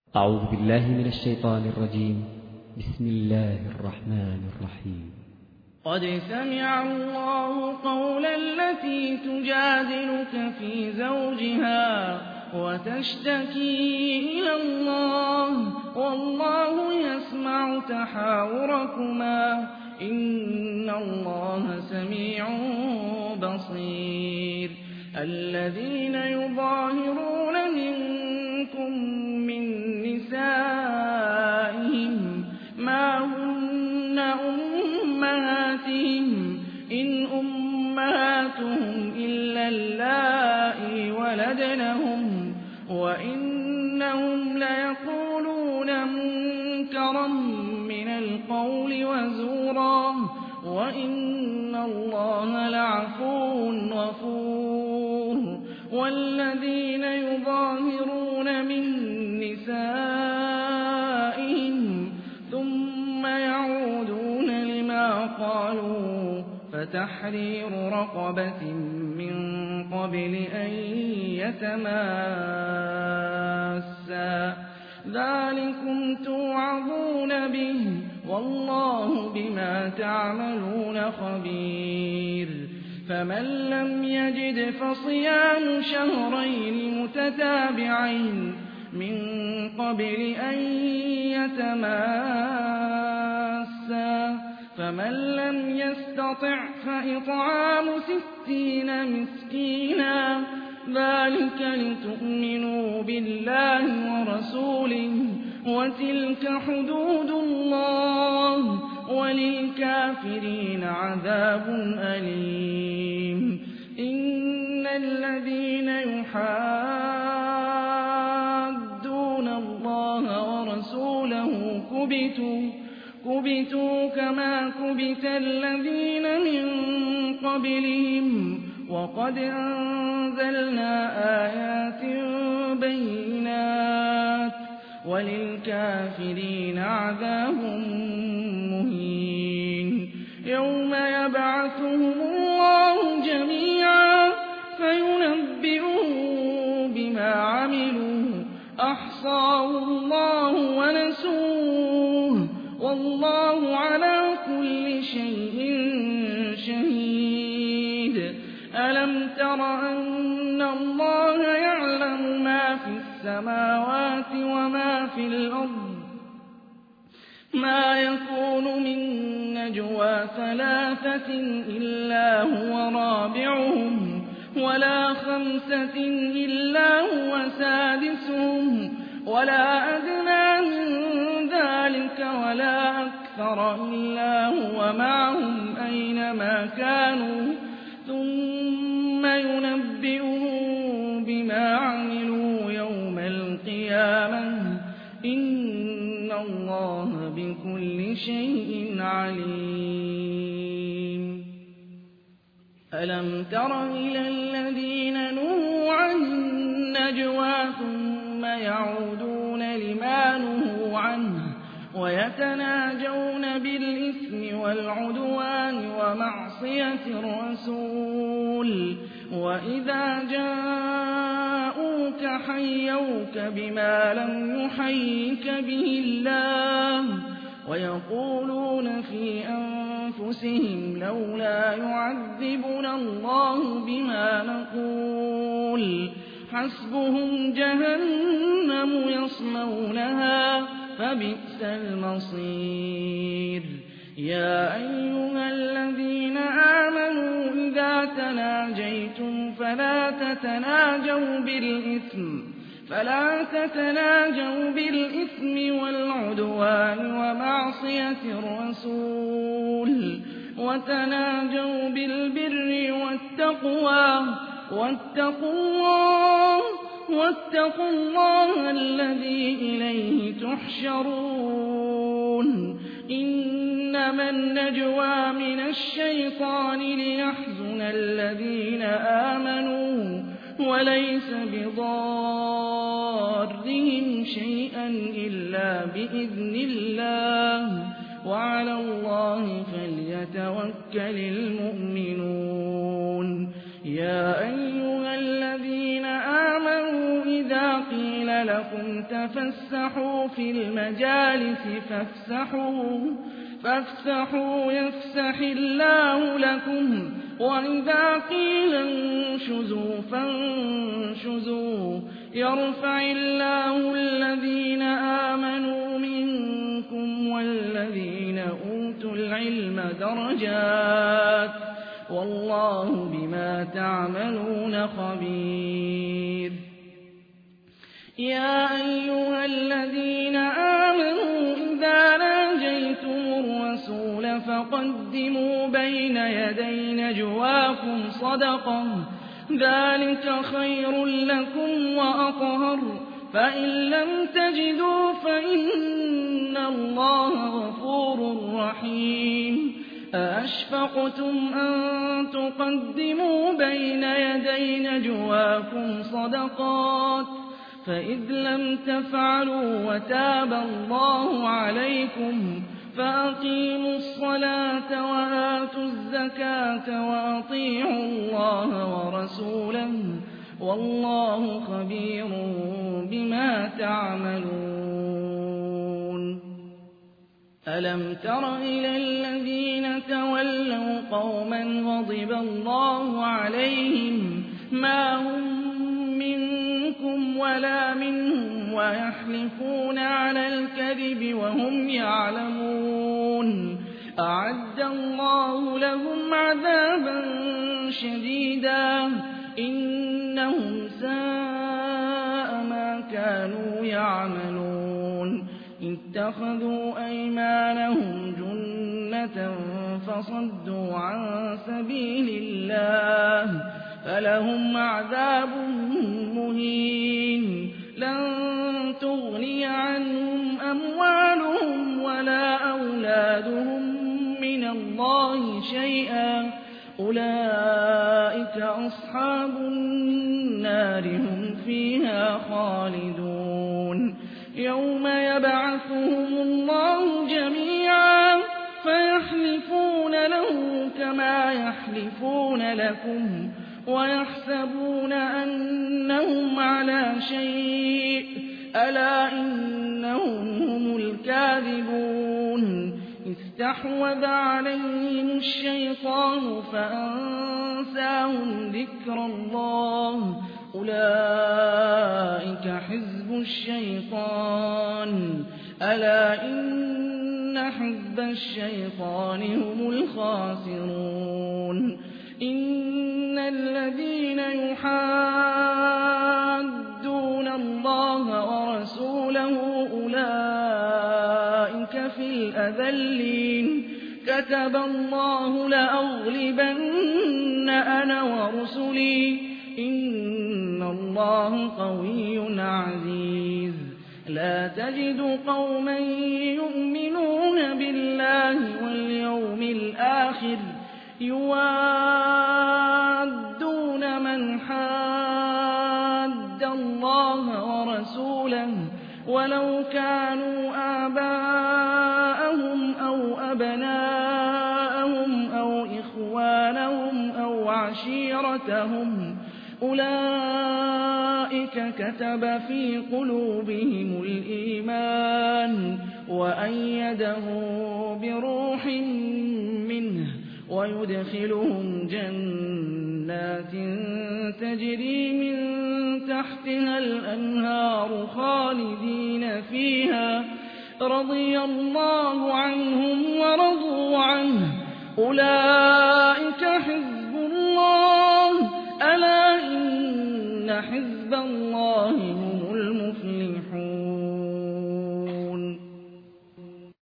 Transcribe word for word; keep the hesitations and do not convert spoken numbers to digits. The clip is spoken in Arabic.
أعوذ بالله من الشيطان الرجيم. بسم الله الرحمن الرحيم. قد سمع الله قول التي تجادلك في زوجها وتشتكي إلى الله والله يسمع تحاوركما إن الله سميع بصير. الذين يظاهرون منكم من نسائهم ما هن أمهاتهم إن أمهاتهم إلا اللائي ولدنهم وإنهم ليقولون منكرا من القول وزورا وإن الله لعفو غفور. والذين يظاهرون من نسائهم ثم يعودون لما قالوا فتحرير رقبة من قبل أن يتماسا ذلكم توعظون به والله بما تعملون خبير. فمن لم يجد فصيام شهرين متتابعين من قبل أن يتماسا فمن لم يستطع فإطعام ستين مسكينا ذلك لتؤمنوا بالله ورسوله وتلك حدود الله وللكافرين عذاب أليم. إن الذين يحادون الله ورسوله كبتوا كبتوا كما كبت الذين من قبلهم وقد أنزلنا آيات بينات وللكافرين عذاب مهين. يوم يبعثهم الله جميعا فينبئهم بما عملوا أحصاه الله ونسوه والله على كل شيء شهيد. ألم تر أن الله يعلم ما في السماوات وما في الأرض ما يكون من نجوى ثلاثة إلا هو رابعهم ولا خمسة إلا هو سادسهم ولا أدنى من ذلك ولا أكثر إلا هو معهم أينما كانوا ثم ينبئهم بما عملوا يوم القيامة إن الله بكل شيء عليم. ألم تر إلى الذين نهوا عن النجوى ثم يعودون لما نهوا عنه ويتناجون بالإثم والعدوان ومعصية الرسول وإذا جاءوك حيوك بما لم يحيك به الله ويقولون في أنفسهم لولا يعذبنا الله بما نقول حسبهم جهنم يصلونها فبئس المصير. يا أيها الذين آمنوا إذا تناجيتم فلا تتناجوا بالإثم فلا تتناجوا بالإثم والعدوان ومعصية الرسول وتناجوا بالبر والتقوى واتقوا الله واتقوا الله الذي إليه تحشرون. إنما النجوى من الشيطان ليحزن الذين آمنوا وليس بضارهم شيئا إلا بإذن الله وعلى الله فليتوكل المؤمنون. يا أيها الذين آمنوا إذا قيل لكم تفسحوا في المجالس فافسحوا فافسحوا يفسح الله لكم وإذا قيل انشزوا فانشزوا يرفع الله الذين آمنوا منكم والذين أوتوا العلم درجات والله بما تعملون خبير. يا أيها الذين آمنوا إذا ناجيتم الرسول فقدموا بين يدي نجواكم صدقة ذلك خير لكم وأطهر فإن لم تجدوا فإن الله غفور رحيم. أأشفقتم أن تقدموا بين يدي نجواكم صدقات فإذ لم تفعلوا وتاب الله عليكم فأقيموا الصلاة وآتوا الزكاة وأطيعوا الله ورسوله والله خبير بما تعملون. ألم تر إلى الذين تولوا قوما غضب الله عليهم ما هم منكم ولا منهم ويحلفون على الكذب وهم يعلمون أعد الله لهم عذابا شديدا إنهم ساء ما كانوا يعملون. اتخذوا أيمانهم جنة فصدوا عن سبيل الله فلهم عذاب مهين لن تغني عنهم أموالهم ولا أولادهم من الله شيئا أولئك أصحاب النار هم فيها خالدون. يوم يبعثهم الله جميعا فيحلفون له كما يحلفون لكم ويحسبون أنهم على شيء ألا إنهم هم الكاذبون. استحوذ عليهم الشيطان فأنساهم ذكر الله أولئك حزب الشيطان ألا إن حزب الشيطان هم الخاسرون. إن الذين يحادون الله ورسوله أولئك في الأذلين كتب الله لأغلبن أنا ورسلي إن الله قوي عزيز. لا تجد قوما يؤمنون بالله واليوم الآخر يوادون من حاد الله ورسوله ولو كانوا آباءهم أو أبناءهم أو إخوانهم أو عشيرتهم أولئك كتب في قلوبهم الإيمان وأيدهم بروح منه ويدخلهم جنات تجري من تحتها الأنهار خالدين فيها رضي الله عنهم ورضوا عنه أولئك حزب الله ألا إن حزب الله